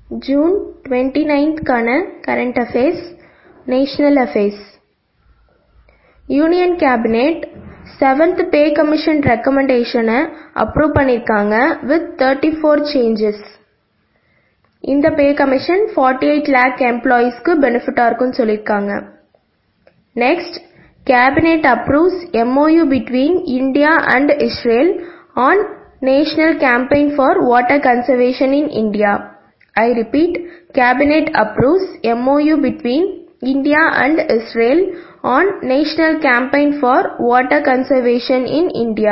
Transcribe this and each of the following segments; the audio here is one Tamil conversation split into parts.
ஜூன் 29க்கான current affairs, national affairs. Union cabinet 7th pay commission ரெக்கமெண்டேஷனை அப்ரூவ் பண்ணியிருக்காங்க with 34 changes. இந்த பே கமிஷன் 48 lakh எம்ப்ளாயீஸ்க்கு பெனிஃபிட்டா இருக்குன்னு சொல்லியிருக்காங்க. Next, cabinet approves MOU between India and Israel on National Campaign for Water Conservation in India. I repeat, Cabinet approves MOU between India and Israel on National Campaign for Water Conservation in India.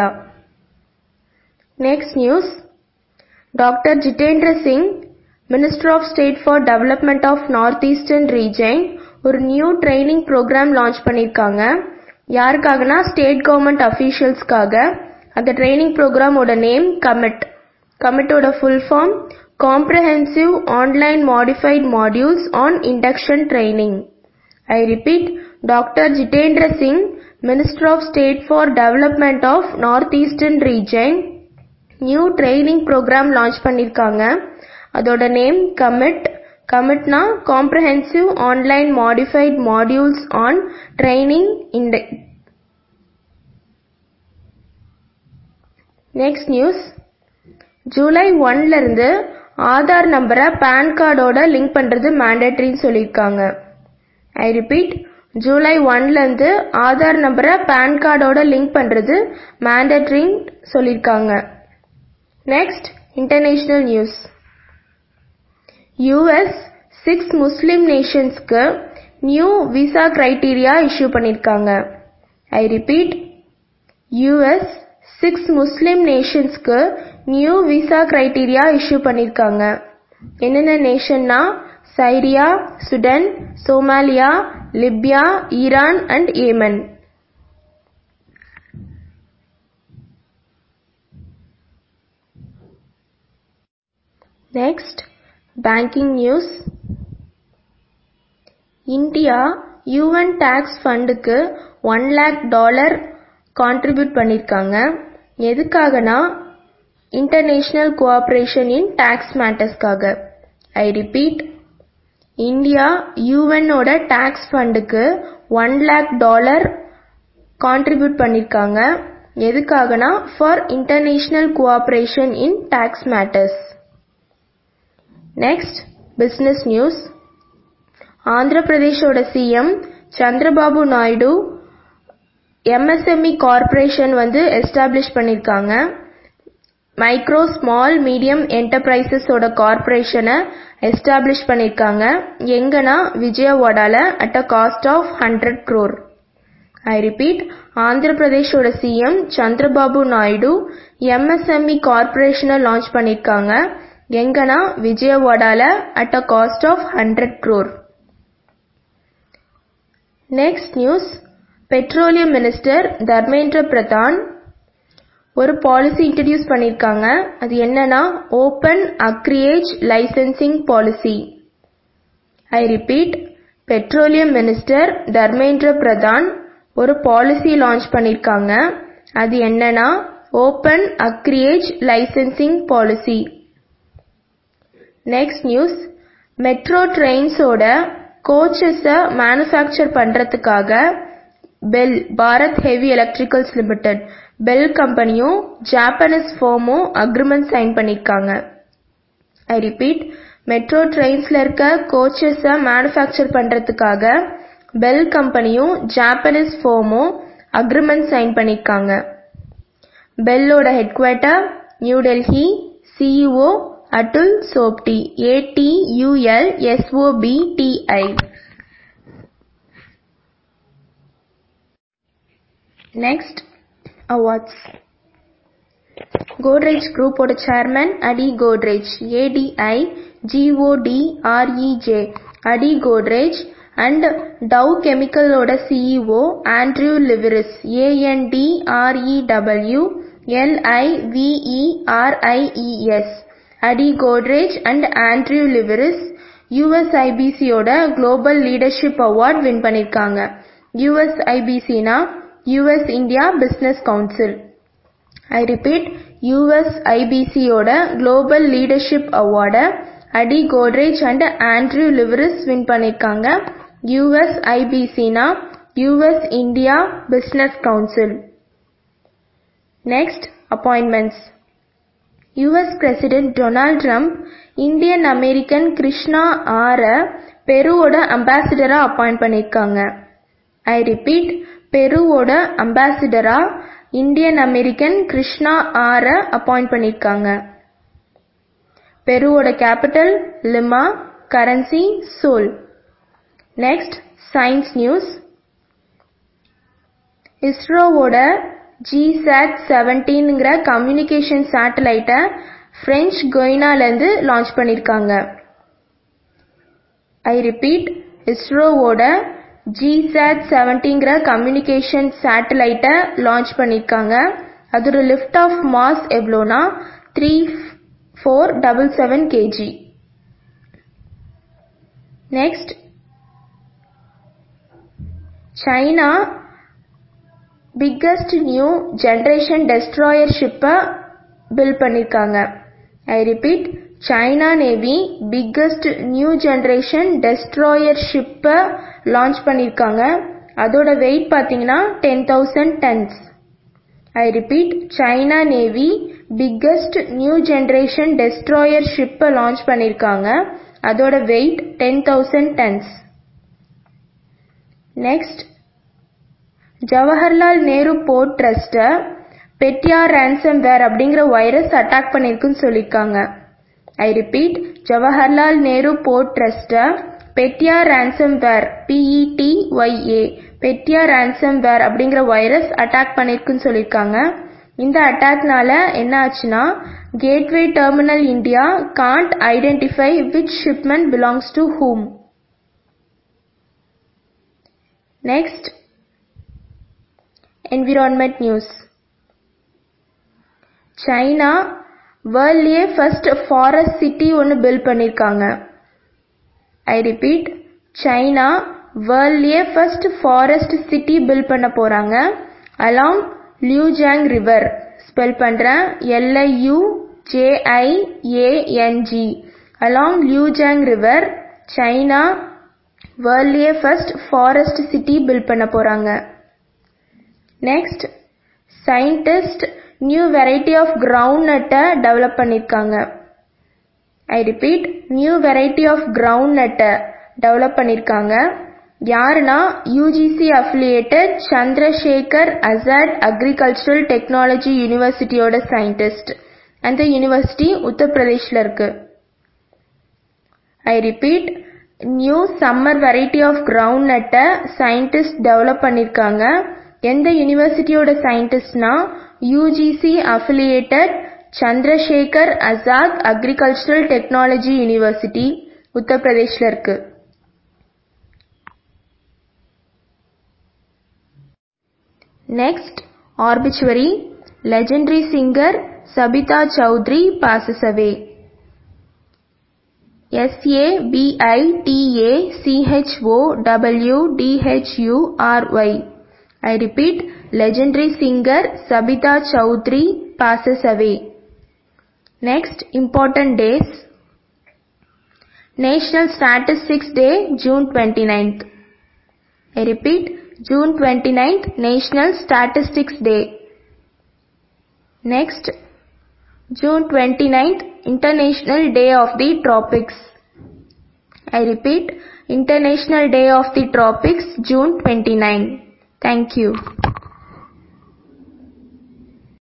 Next news, Dr. Jitendra Singh, Minister of State for Development of Northeastern Region, ஒரு நியூ ட்ரைனிங் ப்ரோக்ராம் லான்ச் பண்ணியிருக்காங்க. யாருக்காகனா ஸ்டேட் கவர்மெண்ட் அஃபீஷியல்ஸ்க்காக. அந்த ட்ரைனிங் ப்ரோக்ராமோட நேம் கமிட். கமிட்டோட full form comprehensive online modified modules on induction training. I repeat, Dr. Jitendra Singh, Minister of State for Development of Northeastern Region, new training program launch பண்ணியிருக்காங்க. அதோட நேம் கமிட். கமிட்னா comprehensive online modified modules on training. Next news, July 1லிருந்து ஆதார் நம்பரை பேன் கார்டோட லிங்க் பண்றது மேண்டேட்டரின்னு சொல்லியிருக்காங்க. I repeat, ஜூலை 1லிருந்து ஆதார் நம்பரை பேன் கார்டோட லிங்க் பண்றது மேண்டேட்டரின்னு சொல்லியிருக்காங்க. Next, international news. US 6 Muslim நேஷன்ஸ்க்கு நியூ விசா கிரைட்டீரியா இஷ்யூ பண்ணியிருக்காங்க. I repeat, US 6 முஸ்லிம் நேஷன்ஸ்க்கு நியூ விசா கிரைட்டீரியா இஷ்யூ பண்ணியிருக்காங்க. என்னென்ன நேஷன்னா Syria, Sudan, Somalia, Libya, Iran and Yemen. Next, banking news. India UN tax ஃபண்டுக்கு $1 lakh கான்ட்ரிபியூட் பண்ணியிருக்காங்க. எதுக்காகனா இன்டர்நேஷனல் கோஆபரேஷன் இன் டாக்ஸ் மேட்டர்ஸ்க்காக. I repeat, இந்தியா UNஓட டாக்ஸ் ஃபண்டுக்கு $1 lakh கான்ட்ரிபியூட் பண்ணியிருக்காங்க. எதுக்காகனா for international cooperation in tax matters. Next, business news. Andhra பிரதேஷோட CM Chandrababu Naidu MSME corporation establish பண்ணியிருக்காங்க. மைக்ரோ ஸ்மால் மீடியம் என்டர்பிரைசஸோட கார்ப்பரேஷனை எஸ்டாப்ளிஷ் பண்ணியிருக்காங்க. எங்கன்னா விஜயவாடால at a cost of 100 crore. I repeat, Andhra பிரதேஷோட சிஎம் சந்திரபாபு நாயுடு MSME கார்ப்பரேஷனை லான்ச் பண்ணியிருக்காங்க. எங்கன்னா விஜயவாடால at a cost of 100 crore. Next news, petroleum minister Dharmendra Pradhan ஒரு பாலிசி இன்ட்ரடியூஸ் பண்ணியிருக்காங்க. அது என்னன்னா open acreage licensing policy. I repeat, petroleum minister Dharmendra Pradhan ஒரு பாலிசி லான்ச் பண்ணியிருக்காங்க. அது என்னன்னா open acreage licensing policy. Next news, metro ட்ரெயின்ஸோட கோச்சஸை மேனுஃபேக்சர் பண்றதுக்காக BHEL, Bharat heavy electricals limited, BHEL கம்பெனியும் ஜாப்பனீஸ் ஃபர்மும் அக்ரிமெண்ட் சைன் பண்ணியிருக்காங்க. I repeat, மெட்ரோ ட்ரெயின்ஸ்ல இருக்க கோச்சஸை மேனுஃபேக்சர் பண்றதுக்காக பெல் கம்பெனியும் ஜாப்பனீஸ் ஃபர்மும் அக்ரிமெண்ட் சைன் பண்ணியிருக்காங்க. பெல்லோட head quarter New Delhi. CEO Atul Sobti, ATULSOBTI. Next, awards. Godrej குரூப்போட chairman Adi Godrej, ADIGODREJ, Adi Godrej. And Dow கெமிக்கலோட CEO Andrew Liveris, ANDREWLIVERIES, Adi Godrej and Andrew Liveris USIBCயோட குளோபல் லீடர்ஷிப் அவார்ட் வின் பண்ணியிருக்காங்க. USIBCனா US India business council. I repeat, USIBCயோட குளோபல் லீடர்ஷிப் அவார்டை Adi Godrej and Andrew Liveris win பண்ணியிருக்காங்க. USIBC-னா US India Business Council. Next, appointments. US President Donald Trump Indian American Krishna R. பெருவோட அம்பாசிடரா அப்பாயிண்ட் பண்ணியிருக்காங்க. I repeat, பெருவோட அம்பாசிடரா Indian American Krishna R. Appoint பண்ணியிருக்காங்க. பெருவோட capital Lima, currency sol. Next, science news. இஸ்ரோவோட GSAT-17ங்கிற கம்யூனிகேஷன் சேட்டலைட்டை பிரெஞ்சு கொயினாலேருந்து லான்ச் பண்ணியிருக்காங்க. ஐ ரிப்பீட், இஸ்ரோவோட GSAT-17ங்கிற கம்யூனிகேஷன் சேட்டலைட்டை லான்ச் பண்ணியிருக்காங்க. அதோட லிஃப்ட் ஆஃப் மாஸ் எவ்வளோனா 3477 kg. Next, China biggest new generation destroyer ஷிப்பை பில்ட் பண்ணியிருக்காங்க. I repeat, China navy biggest new generation destroyer ஷிப்பை லான்ச் பண்ணியிருக்காங்க. அதோட வெயிட் பார்த்தீங்கன்னா 10,000 tons. ஐ repeat, China navy biggest new generation destroyer ஷிப்பை லான்ச் பண்ணியிருக்காங்க. அதோட wait 10,000 tons. Next, Jawaharlal Nehru board ட்ரஸ்ட்டை பெட்டியார் ransomware அப்படிங்கிற வைரஸ் அட்டாக் பண்ணியிருக்குன்னு சொல்லியிருக்காங்க. I repeat, Jawaharlal Nehru board ட்ரஸ்ட்டை பெட்டியார் ransomware PETYA பெட்டியார் ransomware அப்படிங்கிற வைரஸ் அட்டாக் பண்ணியிருக்குன்னு சொல்லியிருக்காங்க. இந்த அட்டாக்னால என்ன ஆச்சுன்னா, gateway terminal India can't identify which shipment belongs to whom. Next, environment news. China வேர்ல்ட்லயே ஃபர்ஸ்ட் ஃபாரஸ்ட் சிட்டி ஒன்று பில்ட் பண்ணியிருக்காங்க. ஐ ரிப்பீட், சைனா வேர்ல்ட்லயே ஃபர்ஸ்ட் ஃபாரஸ்ட் சிட்டி பில்ட் பண்ண போறாங்க. அலாங் லியூஜியாங் ரிவர், ஸ்பெல் பண்றேன், LIUJIANG. Along Liujiang river China வேர்ல்ட்லயே ஃபர்ஸ்ட் ஃபாரஸ்ட் சிட்டி பில்ட் பண்ண போறாங்க. Next, scientist new variety of கிரவுண்ட்நட்டை டெவலப் பண்ணியிருக்காங்க. I repeat, new variety of கிரவுண்ட்நட்டை டெவலப் பண்ணியிருக்காங்க. யாருன்னா UGC affiliated Chandrashekhar Azad agricultural technology யூனிவர்சிட்டியோட சயின்டிஸ்ட். அந்த யூனிவர்சிட்டி உத்தரப்பிரதேஷ்ல இருக்கு. I repeat, new summer variety of கிரவுண்ட்நட்டை சயின்டிஸ்ட் டெவலப் பண்ணியிருக்காங்க. எந்த யூனிவர்சிட்டியோட சயின்டிஸ்ட்னா UGC affiliated Chandrashekhar Azad agricultural technology university உத்தரப்பிரதேஷ்ல இருக்கு. Next, obituary. Legendary singer Sabita Chowdhury passes away. SABITACHOWDHURY. I repeat, legendary singer Sabita Chowdhury passes away. Next, important days. National Statistics Day, June 29th. I repeat, June 29th, National Statistics Day. Next, June 29th, International Day of the Tropics. I repeat, International Day of the Tropics, June 29. Thank you.